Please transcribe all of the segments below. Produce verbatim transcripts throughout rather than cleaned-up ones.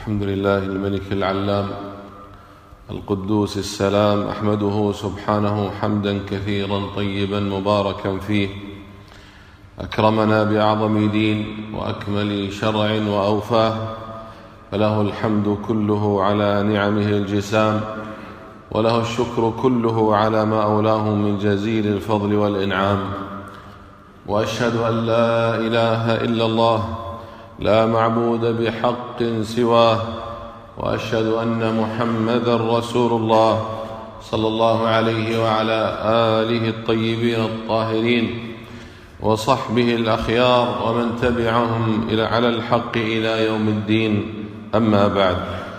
الحمد لله الملك العلام القدوس السلام، أحمده سبحانه حمدا كثيرا طيبا مباركا فيه. أكرمنا بأعظم دين وأكمل شرع وأوفاه، فله الحمد كله على نعمه الجسام، وله الشكر كله على ما أولاه من جزيل الفضل والإنعام. وأشهد أن لا إله إلا الله لا معبود بحق سواه، وأشهد أن محمدا رسول الله صلى الله عليه وعلى آله الطيبين الطاهرين وصحبه الأخيار ومن تبعهم إلى على الحق إلى يوم الدين. أما بعد،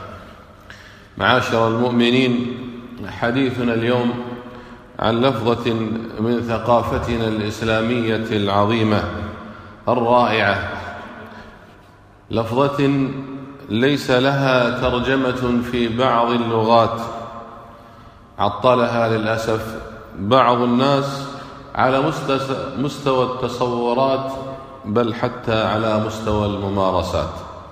معاشر المؤمنين، حديثنا اليوم عن لفظة من ثقافتنا الإسلامية العظيمة الرائعة، لفظة ليس لها ترجمة في بعض اللغات، عطلها للأسف بعض الناس على مستوى التصورات، بل حتى على مستوى الممارسات.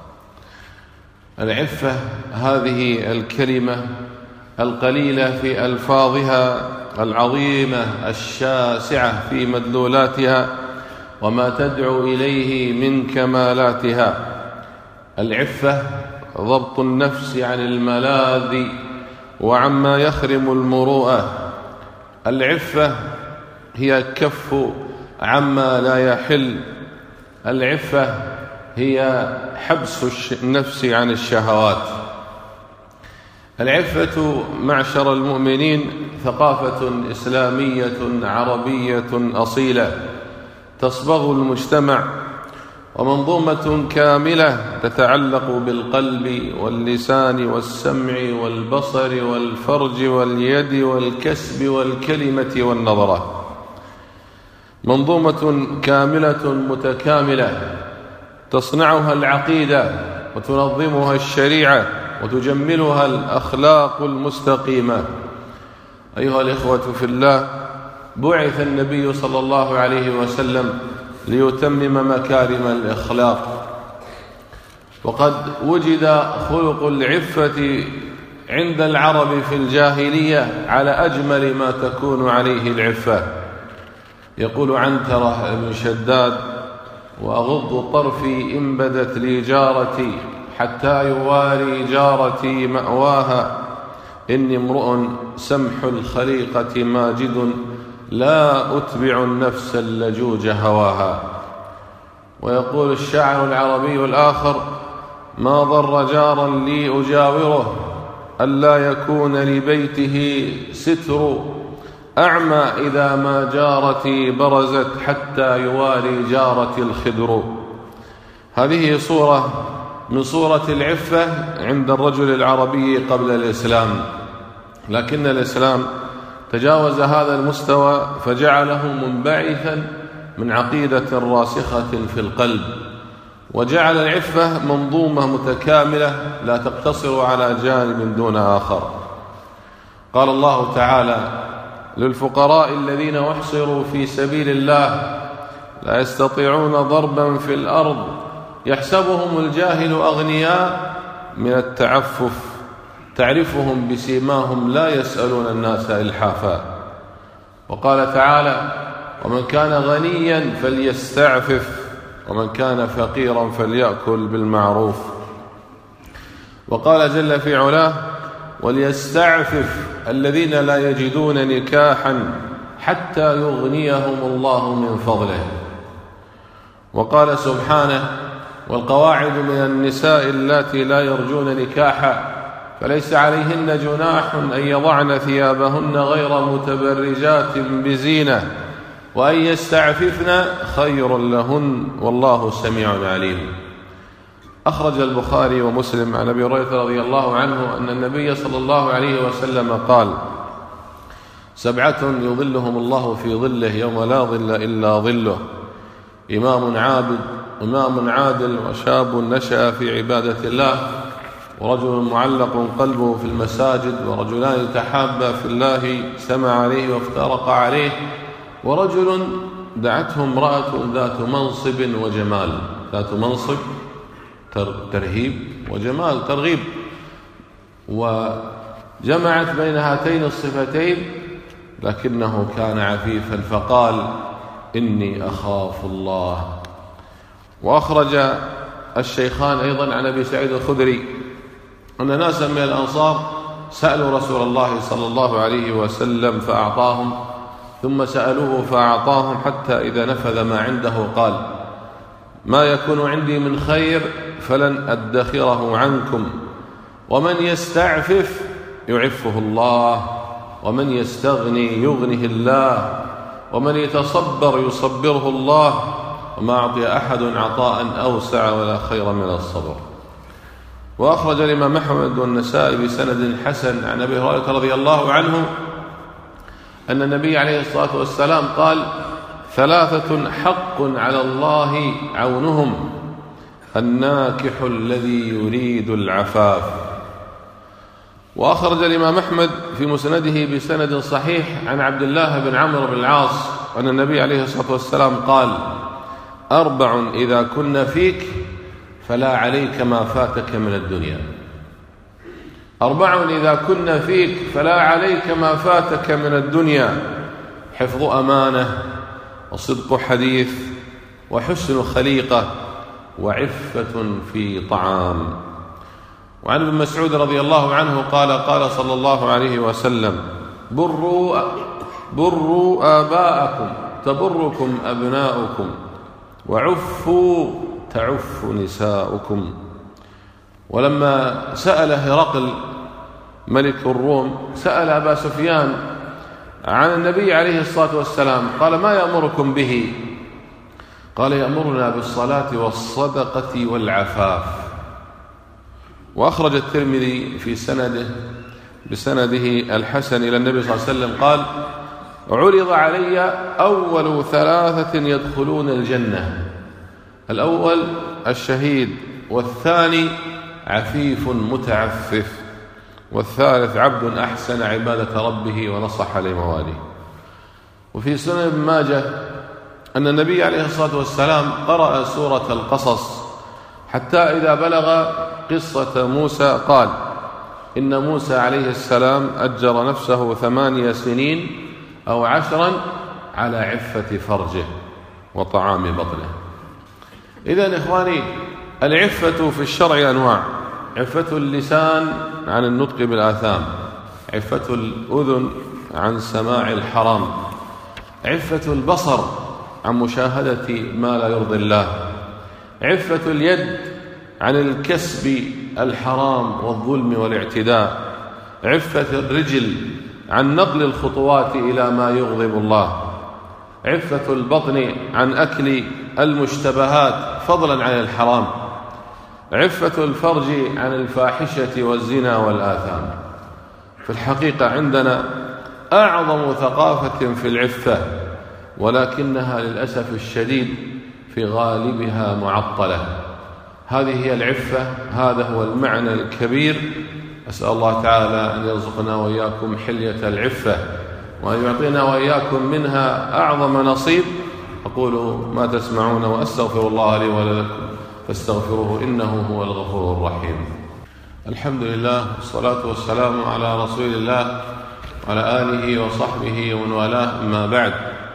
العفة هذه الكلمة القليلة في ألفاظها، العظيمة الشاسعة في مدلولاتها وما تدعو إليه من كمالاتها. العفة ضبط النفس عن الملاذ وعما يخرم المروءة. العفة هي كف عما لا يحل. العفة هي حبس النفس عن الشهوات. العفة معشر المؤمنين ثقافة إسلامية عربية أصيلة تصبغ المجتمع، ومنظومة كاملة تتعلق بالقلب واللسان والسمع والبصر والفرج واليد والكسب والكلمة والنظرة. منظومة كاملة متكاملة تصنعها العقيدة وتنظمها الشريعة وتجملها الأخلاق المستقيمة. أيها الإخوة في الله، بعث النبي صلى الله عليه وسلم ليتمم مكارم الأخلاق، وقد وجد خلق العفة عند العرب في الجاهلية على أجمل ما تكون عليه العفة. يقول عنترة بن شداد: وأغض طرفي إن بدت لي جارتي حتى يواري جارتي مأواها، إني امرؤ سمح الخليقة ماجد لا أتبع النفس اللجوج هواها. ويقول الشاعر العربي الآخر: ما ضر جارا لي أجاوره ألا يكون لبيته ستر، أعمى إذا ما جارتي برزت حتى يواري جارتي الخدر. هذه صورة من صورة العفة عند الرجل العربي قبل الإسلام، لكن الإسلام تجاوز هذا المستوى فجعله منبعثا من عقيدة راسخة في القلب، وجعل العفة منظومة متكاملة لا تقتصر على جانب دون آخر. قال الله تعالى: للفقراء الذين احصروا في سبيل الله لا يستطيعون ضربا في الأرض يحسبهم الجاهل أغنياء من التعفف تعرفهم بسيماهم لا يسألون الناس إلحافا. وقال تعالى: ومن كان غنيا فليستعفف ومن كان فقيرا فليأكل بالمعروف. وقال جل في علاه: وليستعفف الذين لا يجدون نكاحا حتى يغنيهم الله من فضله. وقال سبحانه: والقواعد من النساء اللاتي لا يرجون نكاحا فليس عليهن جناح أن يضعن ثيابهن غير متبرجات بزينة وأن يستعففن خير لهن والله سميع عليم. أخرج البخاري ومسلم عن أبي هريرة رضي الله عنه أن النبي صلى الله عليه وسلم قال: سبعة يظلهم الله في ظله يوم لا ظل إلا ظله: إمام عابد إمام عادل وشاب نشأ في عبادة الله ورجل معلق قلبه في المساجد ورجلان تحابا في الله سمع عليه وافترق عليه ورجل دعته امرأة ذات منصب وجمال. ذات منصب ترهيب وجمال ترغيب، وجمعت بين هاتين الصفتين، لكنه كان عفيفا فقال إني أخاف الله. وأخرج الشيخان أيضا عن أبي سعيد الخدري أن ناسا من الأنصار سألوا رسول الله صلى الله عليه وسلم فأعطاهم، ثم سألوه فأعطاهم، حتى إذا نفذ ما عنده قال ما يكون عندي من خير فلن أدخره عنكم، ومن يستعفف يعفه الله، ومن يستغني يغنه الله، ومن يتصبر يصبره الله، وما أعطي أحد عطاء أوسع ولا خير من الصبر. وأخرج الإمام أحمد والنسائي بسند حسن عن أبي هريرة رضي الله عنه أن النبي عليه الصلاة والسلام قال ثلاثة حق على الله عونهم: الناكح الذي يريد العفاف. وأخرج الإمام أحمد في مسنده بسند صحيح عن عبد الله بن عمرو بن العاص أن النبي عليه الصلاة والسلام قال أربع إذا كن فيك فلا عليك ما فاتك من الدنيا. أربع إذا كن فيك فلا عليك ما فاتك من الدنيا: حفظ أمانة، وصدق حديث، وحسن خليقة، وعفة في طعام. وعن ابن مسعود رضي الله عنه قال قال صلى الله عليه وسلم بروا, بروا آباءكم تبركم أبناؤكم، وعفوا تعف نساؤكم. ولما سأل هرقل ملك الروم سأل أبا سفيان عن النبي عليه الصلاة والسلام قال ما يأمركم به؟ قال يأمرنا بالصلاة والصدقة والعفاف. وأخرج الترمذي في سنده بسنده الحسن إلى النبي صلى الله عليه وسلم قال عرض علي أول ثلاثة يدخلون الجنة: الأول الشهيد، والثاني عفيف متعفف، والثالث عبد أحسن عبادة ربه ونصح لمواليه. وفي سنن ابن ماجه أن النبي عليه الصلاة والسلام قرأ سورة القصص حتى إذا بلغ قصة موسى قال إن موسى عليه السلام أجر نفسه ثمانية سنين أو عشرا على عفة فرجه وطعام بطنه. إذن إخواني، العفة في الشرع أنواع: عفة اللسان عن النطق بالآثام، عفة الأذن عن سماع الحرام، عفة البصر عن مشاهدة ما لا يرضي الله، عفة اليد عن الكسب الحرام والظلم والاعتداء، عفة الرجل عن نقل الخطوات إلى ما يغضب الله، عفة البطن عن أكل المشتبهات فضلا عن الحرام، عفة الفرج عن الفاحشة والزنا والآثام. في الحقيقة عندنا أعظم ثقافة في العفة، ولكنها للأسف الشديد في غالبها معطلة. هذه هي العفة، هذا هو المعنى الكبير. أسأل الله تعالى أن يرزقنا وإياكم حلية العفة، وأن يعطينا وإياكم منها أعظم نصيب. أقول ما تسمعون وأستغفر الله لي ولكم فاستغفروه إنه هو الغفور الرحيم. الحمد لله والصلاة والسلام على رسول الله وعلى آله وصحبه ومن والاه، أما بعد.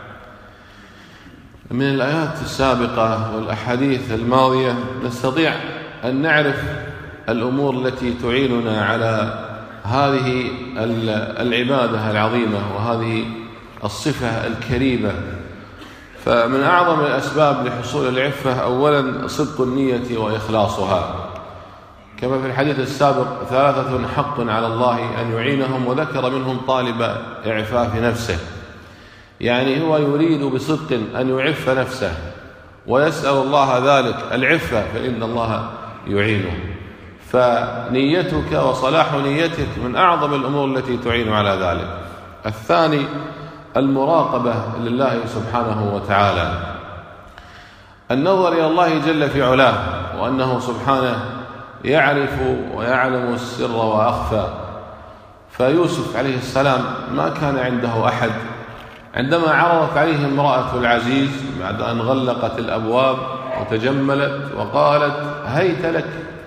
من الآيات السابقة والأحاديث الماضية نستطيع أن نعرف الأمور التي تعيننا على هذه العبادة العظيمة وهذه الصفة الكريمة. فمن أعظم الأسباب لحصول العفة أولا صدق النية وإخلاصها، كما في الحديث السابق ثلاثة حق على الله أن يعينهم، وذكر منهم طالب إعفاف نفسه، يعني هو يريد بصدق أن يعف نفسه ويسأل الله ذلك العفة، فإن الله يعينه. فنيتك وصلاح نيتك من أعظم الأمور التي تعين على ذلك. الثاني المراقبة لله سبحانه وتعالى، النظر إلى الله جل في علاه، وأنه سبحانه يعرف ويعلم السر وأخفى. فيوسف عليه السلام ما كان عنده أحد، عندما عرضت عليه امرأة العزيز بعد أن غلقت الأبواب وتجملت وقالت هيت لك.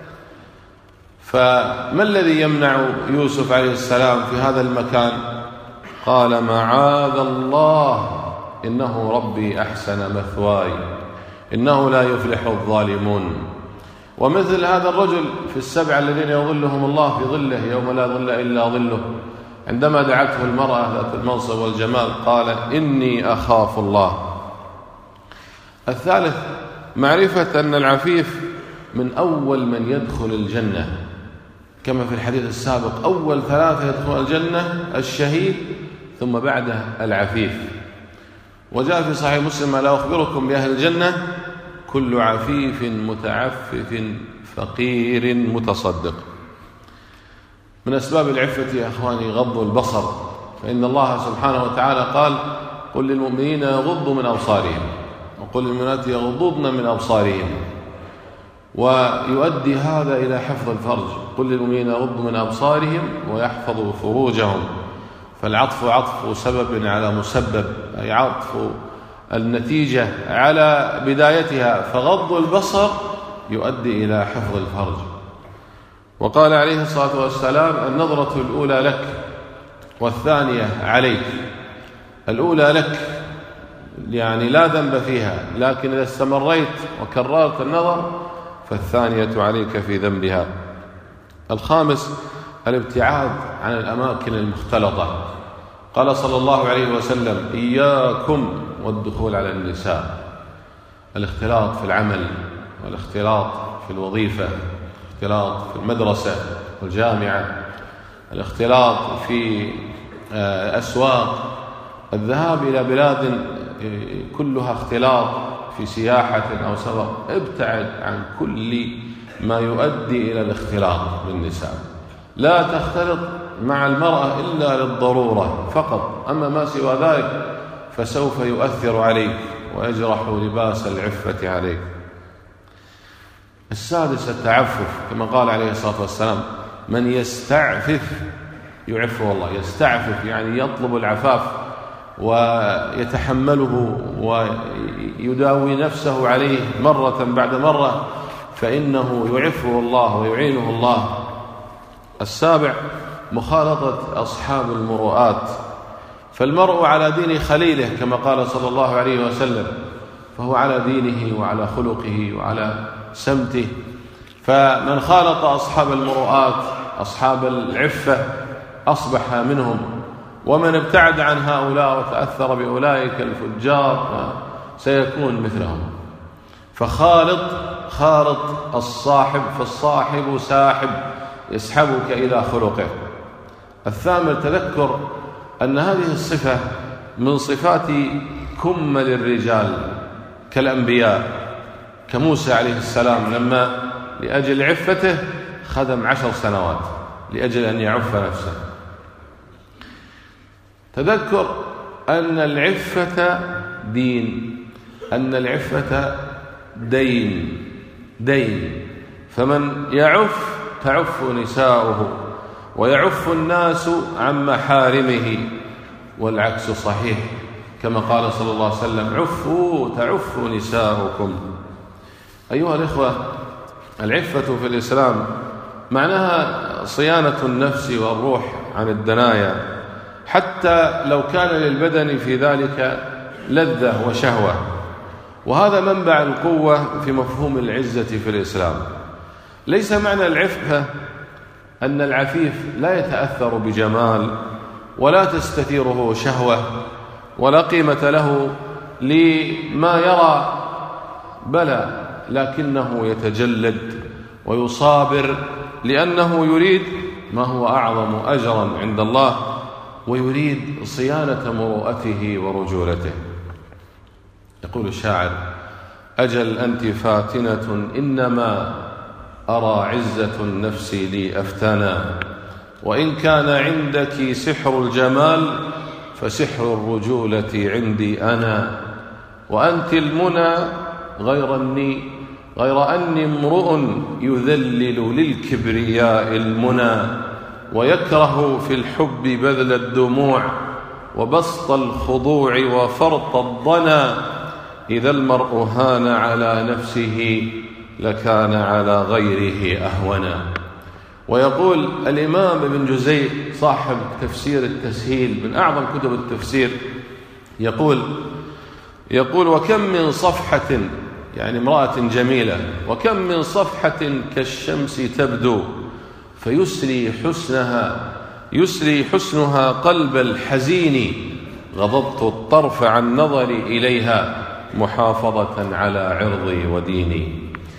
فما الذي يمنع يوسف عليه السلام في هذا المكان؟ قال معاذ الله إنه ربي أحسن مثواي إنه لا يفلح الظالمون. ومثل هذا الرجل في السبع الذين يظلهم الله في ظله يوم لا ظل إلا ظله، عندما دعته المرأة ذات المنصب والجمال قال إني أخاف الله. الثالث معرفة أن العفيف من أول من يدخل الجنة، كما في الحديث السابق أول ثلاثة يدخل الجنة الشهيد ثم بعده العفيف. وجاء في صحيح مسلم لا أخبركم بأهل الجنة كل عفيف متعفف فقير متصدق. من أسباب العفة يا أخواني غض البصر، فإن الله سبحانه وتعالى قال قل للمؤمنين يغضوا من أبصارهم وقل للمؤمنات يغضضن من أبصارهم، ويؤدي هذا إلى حفظ الفرج. قل للمؤمنين يغضوا من أبصارهم ويحفظوا فروجهم، فالعطف عطف سبب على مسبب، أي عطف النتيجة على بدايتها، فغض البصر يؤدي إلى حفظ الفرج. وقال عليه الصلاة والسلام النظرة الأولى لك والثانية عليك. الأولى لك يعني لا ذنب فيها، لكن إذا استمريت وكررت النظر فالثانية عليك في ذنبها. الخامس الابتعاد عن الأماكن المختلطة. قال صلى الله عليه وسلم إياكم والدخول على النساء. الاختلاط في العمل والاختلاط في الوظيفة، الاختلاط في المدرسة والجامعة، الاختلاط في أسواق، الذهاب إلى بلاد كلها اختلاط في سياحة أو سفر. ابتعد عن كل ما يؤدي إلى الاختلاط بالنساء. لا تختلط مع المرأة إلا للضرورة فقط، أما ما سوى ذلك فسوف يؤثر عليك ويجرح لباس العفة عليك. السادس التعفف، كما قال عليه الصلاة والسلام من يستعفف يعفه الله. يستعفف يعني يطلب العفاف ويتحمله ويداوي نفسه عليه مرة بعد مرة، فإنه يعفه الله ويعينه الله. السابع مخالطة أصحاب المروءات، فالمرء على دين خليله كما قال صلى الله عليه وسلم، فهو على دينه وعلى خلقه وعلى سمته. فمن خالط أصحاب المروءات أصحاب العفة أصبح منهم، ومن ابتعد عن هؤلاء وتأثر بأولئك الفجار سيكون مثلهم. فخالط خالط الصاحب، فالصاحب ساحب يسحبك إلى خلقه. الثامن تذكر أن هذه الصفة من صفات كمل الرجال كالأنبياء، كموسى عليه السلام لما لأجل عفته خدم عشر سنوات لأجل أن يعف نفسه. تذكر أن العفة دين، أن العفة دين دين فمن يعف تعف نساؤه ويعف الناس عن محارمه، والعكس صحيح كما قال صلى الله عليه وسلم عفوا تعف نساؤكم. أيها الإخوة، العفة في الإسلام معناها صيانة النفس والروح عن الدنايا، حتى لو كان للبدن في ذلك لذة وشهوة. وهذا منبع القوة في مفهوم العزة في الإسلام. ليس معنى العفة أن العفيف لا يتأثر بجمال ولا تستثيره شهوة ولا قيمة له لما يرى، بلى، لكنه يتجلد ويصابر لأنه يريد ما هو أعظم أجرا عند الله، ويريد صيانة مروءته ورجولته. يقول الشاعر أجل أنت فاتنة إنما أرى عزة النفس لي أفتنا، وإن كان عندك سحر الجمال فسحر الرجولة عندي أنا، وأنت المنى غير أني غير أني امرؤ يذلل للكبرياء المنى، ويكره في الحب بذل الدموع وبسط الخضوع وفرط الضنا، إذا المرء هان على نفسه لكان على غيره أهونا. ويقول الإمام ابن جزي صاحب تفسير التسهيل من أعظم كتب التفسير، يقول يقول وكم من صفحة، يعني امرأة جميلة، وكم من صفحة كالشمس تبدو فيسري حسنها يسري حسنها قلب الحزين، غضضت الطرف عن نظري إليها محافظة على عرضي وديني.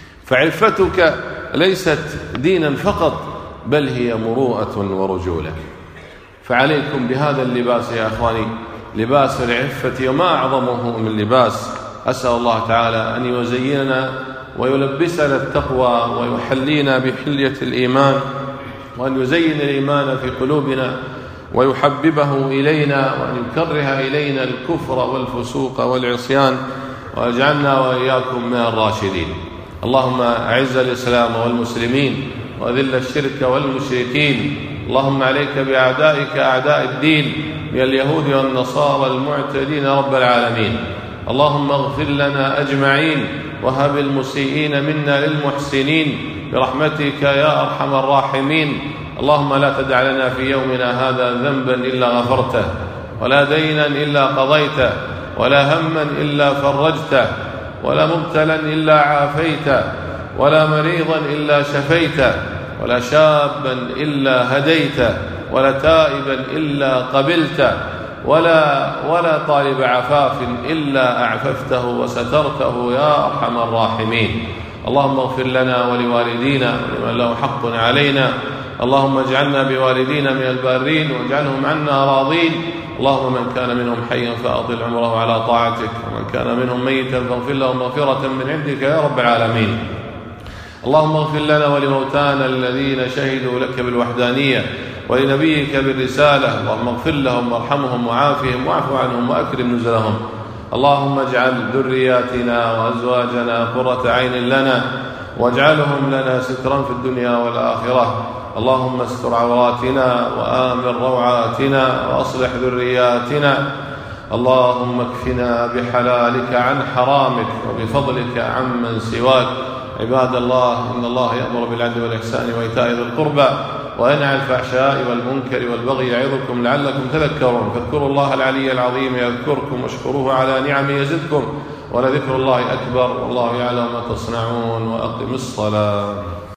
فعفتك ليست دينا فقط، بل هي مروءة ورجولة. فعليكم بهذا اللباس يا أخواني، لباس العفة، وما أعظمه من لباس. أسأل الله تعالى أن يزيننا ويلبسنا التقوى ويحلينا بحلية الإيمان، وأن يزين الإيمان في قلوبنا ويحببه إلينا، وأن يكره إلينا الكفر والفسوق والعصيان، ويجعلنا وإياكم من الراشدين. اللهم أعز الإسلام والمسلمين وأذل الشرك والمشركين. اللهم عليك بأعدائك أعداء الدين من اليهود والنصارى المعتدين رب العالمين. اللهم اغفر لنا أجمعين، وهب المسيئين منا للمحسنين برحمتك يا أرحم الراحمين. اللهم لا تدع لنا في يومنا هذا ذنبا إلا غفرته، ولا دينا إلا قضيته، ولا هما إلا فرجته، ولا مبتلا إلا عافيته، ولا مريضا إلا شفيته، ولا شابا إلا هديته، ولا تائبا إلا قبلته، ولا ولا طالب عفاف إلا أعففته وسترته يا أرحم الراحمين. اللهم اغفر لنا ولوالدينا ولمن له حق علينا. اللهم اجعلنا بوالدينا من البارين، واجعلهم عنا راضين. اللهم من كان منهم حيا فأطل عمره على طاعتك، ومن كان منهم ميتا فاغفر له مغفرة من عندك يا رب العالمين. اللهم اغفر لنا ولموتانا الذين شهدوا لك بالوحدانية ولنبيك بالرسالة. اللهم اغفر لهم وارحمهم وعافهم واعف عنهم وأكرم نزلهم. اللهم اجعل ذرياتنا وأزواجنا قرة عين لنا، واجعلهم لنا سترا في الدنيا والآخرة. اللهم استر عوراتنا وآمن روعاتنا وأصلح ذرياتنا. اللهم اكفنا بحلالك عن حرامك وبفضلك عمن سواك. عباد الله، إن الله يأمر بالعدل والإحسان وإيتاء ذي القربى وينهى عن الفحشاء والمنكر والبغي يعظكم لعلكم تذكرون. فاذكروا الله العلي العظيم يذكركم، واشكروه على نعمه يزدكم، ولذكر الله أكبر، والله يعلم ما تصنعون. وأقم الصلاة.